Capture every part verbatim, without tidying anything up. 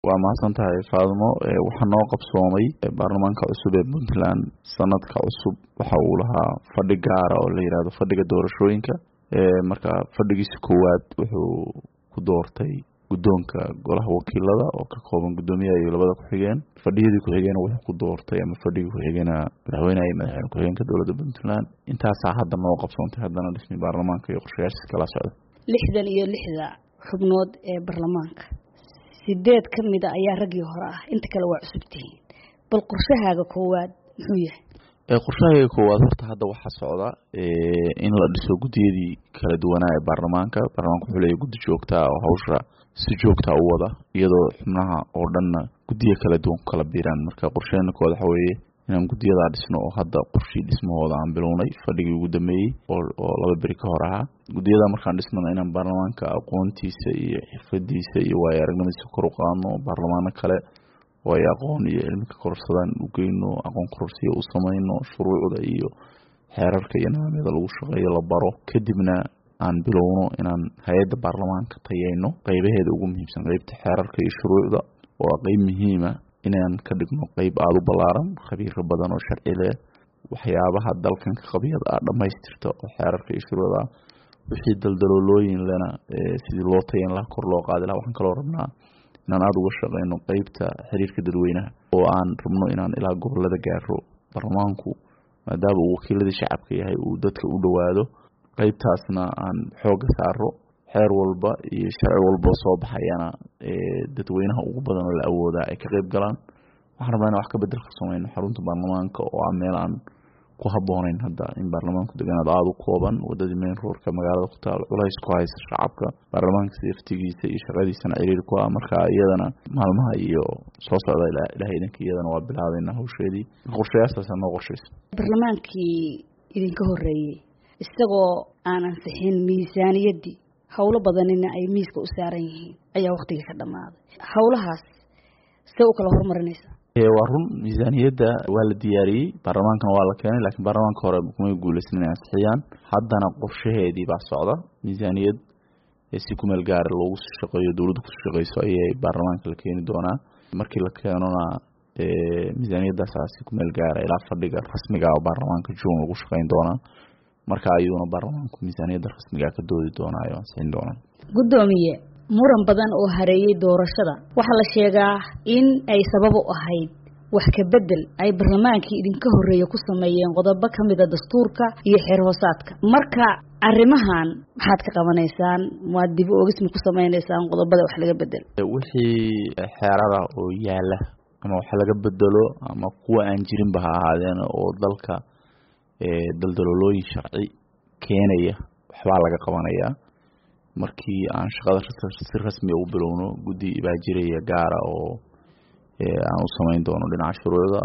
waa mahadsantahay Faadmo waxa noo qabsoomay baarlamaanka cusub ee Puntland sanadka cusub waxa uu lahaa fadhi gaar ah oo la yiraahdo fadhiga doorashooyinka ee marka fadhigiisa koowaad wuxuu ku doortay guddoonka golaha wakiilada oo ka kooban guddoomiyaha iyo labada ku xigeen fadhiyadii ku xigeen wuxuu ku doortay ama fadhigii ku xigeenna madaxweynaha iyo madaxweyne ku xigeenka dowladda Puntland intaas hadda noo qabsoontay haddana dhismi baarlamaanka iyo qorshayaashiisa kala socda lixdan iyo lixda xubnood ee baarlamaanka sideed kamid ah ayaa ragii hore ah inta kale waa cusubtiin bal qorshahaaga koowaad muxuu yahay ee qorshahaaga koowaad horta hadda waxa socda ee in la dhiso gudiyadii kala duwanaa ee baarlamaanka baarlamaanka wuxuu leeyahay guddi joogta ah oo hawsha si joogta ah u wada iyadoo xubnaha oo dhan gudiyo kala duwan ku kala biiraan marka qorshaheena koowaad waxa weeye inaan gudiyada dhisno oo hadda qorshii dhismahooda aan bilownay fadhigii ugu dambeeyay oo laba bari ka hor ahaa gudiyada markaan dhisnana inaan baarlamaanka aqoontiisa iyo xirfadiisa iyo waaya aragnimadiisa kor u qaadno baarlamaanka kale oo ay aqoon iyo cilmi ka korsadaan u geyno aqoon kororsiyo u samayno shuruucda iyo xeerarka iyo nidaamyada lagu shaqeeyo la baro kadibna aan bilowno inaan hay'adda baarlamaanka tayeyno qaybaheeda ugu muhiimsan qaybta xeerarka iyo shuruucda oo qayb muhiim ah inaan ka dhigno qayb aad u ballaaran khabiir badan oo sharci leh waxyaabaha dalkan ka qabiyad ah dhamaystirto oo xeerarka iyo shuruucda wixii daldaloolooyin lana sidii loo tayeyn lahaa kor loo qaadi lahaa waxaan kaloo rabnaa inaan aad uga shaqeyno qaybta xiriirka dadweynaha oo aan rabno inaan ilaa gobolada gaaro baarlamaanku maadaama uu wakiiladii shacabka yahay uu dadka u dhawaado qaybtaasna aan xooga saaro xeer walba iyo sharci walba soo baxayana ee dadweynaha ugu badan la awoodaa ay ka qayb galaan waxaan rabnaa wax ka bedel ka sameeyno xarunta baarlamaanka oo ah meel aan ku haboonayn hadda in baarlamaanku deganaad aad u kooban wadadii main roadka magaalada ku taal culays ku haysta shacabka baarlamaanka safetigiisa iyo shaqadiisana ciriir ku ah marka iyadana maalmaha iyo soo socda ilaahay idinka iyadana waa bilaabayna hawsheedii qorshayaashaas noo qorshaysan baarlamaankii idinka horeeyay isagoo aan ansixin miisaaniyadii hawlo badanina ay miiska u saaran yihiin ayaa waqtiga ka dhamaaday hawlahaas see u kala hormarinaysa ee waa run miisaaniyadda waa la diyaariyey baarlamaankana waa la keenay laakiin baarlamaanka hore kuma guuleysan inay ansixiyaan haddana qorshaheedii baa socda miisaaniyad si ku meel gaar loogu shaqeeyo dowladda ku shaqeyso ayay baarlamaanka la keeni doonaa markii la keenona ee miisaaniyaddaas si ku meel gaar ilaa fadhiga rasmiga ah oo baarlamaanka June lagu shaqeyn doonaa marka ayuuna baarlamaanku miisaaniyadda rasmiga ka doodi doonaa oo ansixin doonaa gudoomiye muran badan oo hareeyay doorashada waxa la sheegaa in ay sabab u ahayd wax ka bedel ay baarlamaankii idinka horeeyay ku sameeyeen qodobo kamid ah dastuurka iyo xeer hoosaadka marka arrimahan maxaad ka qabanaysaan waa dib u ogismi ku sameeynaysan qodobada wax laga bedel wixii xeerada oo yaala ama wax laga bedelo ama kuwa aan jirin ba ahaadeen oo dalka ee daldaloolooyin sharci keenaya waxba laga qabanaya markii aan shaqada si rasmi ah u bilowno guddi baa jiraya gaar ah oo ee aan u sameyn doono dhinaca shuruucda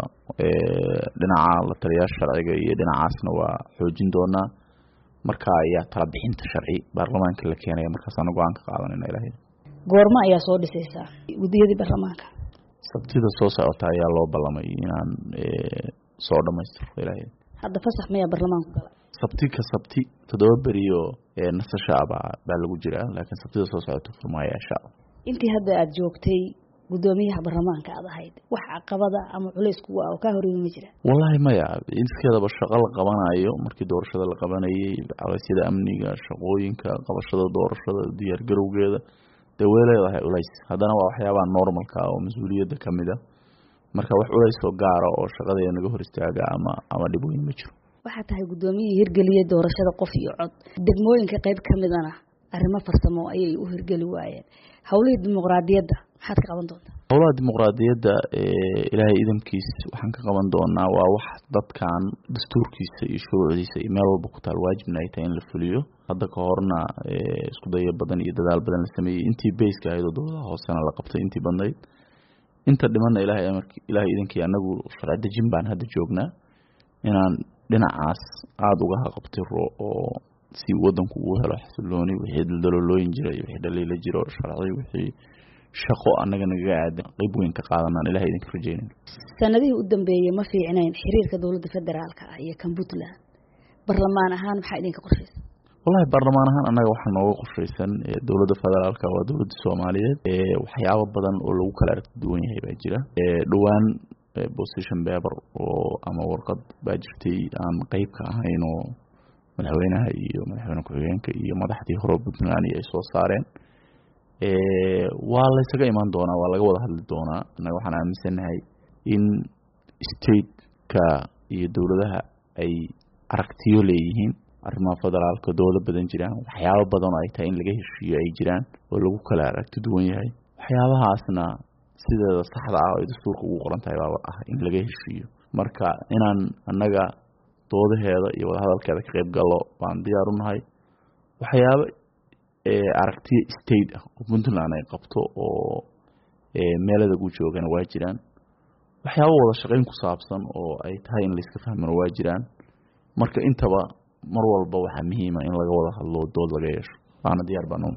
ee dhinaca la taliyaasha sharciga iyo dhinacaasna waa xoojin doonaa marka ayaa tala bixinta sharci baarlamaanka la keenay markaas aan go'aan ka qaadanayna ilaahay goorma ayaa soo dhisaysa gudiyadii baarlamaanka sabtida soo socota ayaa loo ballamay inaan ee soo dhamaystiro ilaahay hadda fasax maya baarlamaanku gala sabti ka sabti toddoba beriyo ee nasasha baa baa lagu jiraa laakiin sabtida soo socota furmaaya shaa intii hadda aad joogtay gudoomiyaha baarlamaanka aad ahayd wax caqabada ama culays kuwa oo ka horreeyay ma jira wallahi maya iskeedaba shaqo la qabanayo markii doorashada la qabanayay cawasida amniga shaqooyinka qabashada doorashada diyaar garowgeeda dawladda culays haddana waa waxyaabaha normalka oo mas'uuliyadda kamid ah marka wax culays oo gaar ah oo shaqada naga hor istaaga ama ama dhib weyn ma jiro waxa tahay gudoomiyaha hirgeliyay doorashada qof iyo cod degmooyinka qayb kamidana arrimo farsamo ayay u hirgeli waayeen hawlihii dimuqraadiyadda maxaad ka qaban doontaa hawlaha dimuqraadiyadda ee ilaahay idamkiis waxaan ka qaban doonaa waa wax dadkan dastuurkiisa iyo shuruucdiisa iyo meel walba ku taal waajibna ay tahay in la fuliyo hadda ka horna isku dayo badan iyo dadaal badan la sameeyay intii base ka ahayd dowladda hoosena la qabtay intii badnayd inta dhimanna ilaahay amarkii ilaahay idinkii anagu sharci dejin baan hadda joognaa inaan dhinacaas aad uga qabtiro oo si wadanku uu helo xasilooni wixii daldaloolooyin jira iyo wixii dhaliila jiro sharci wixii shaqo anaga naga aad qayb weyn ka qaadanaan ilaahay idinka rajeynaa sanadihii u dambeeyay ma fiicnayn xiriirka dowladda federaalka ah iyo kan Puntland baarlamaan ahaan maxaa idinka qorshaysan wallahi baarlamaan ahaan annaga waxaa nooga qorshaysan dowladda federaalka waa dowladda Soomaaliyeed ee waxyaabo badan oo lagu kala aragti duwan yahay baa jira ee dhawaan position paper oo ama warqad baa jirtay aan qayb ka ahayn oo madaxweynaha iyo madaxweyne ku-xigeenka iyo madaxdii hore Puntland ay soo saareen ee waa la isaga imaan doonaa waa laga wada hadli doonaa annaga waxaan aaminsanahay in state-ka iyo dowladaha ay aragtiyo leeyihiin arrimaha federaalka dowlad badan jiraan waxyaabo badan oo ay tahay in laga heshiiyo ay jiraan oo lagu kala aragti duwan yahay waxyaabahaasna sideeda saxda ah oo dastuurka ugu qoran tahay baa ah in laga heshiiyo marka inaan annaga doodaheeda iyo wada hadalkeeda ka qayb galo baan diyaar u nahay waxyaabo ee aragtiyo state ah oo Puntland ay qabto oo ee meelada ugu joogana waa jiraan waxyaabo wada shaqayn ku saabsan oo ay tahay in la iska fahmo waa jiraan marka intaba mar walba waxa muhiim ah in laga wada hadlo dood laga yeesho waana diyaar baan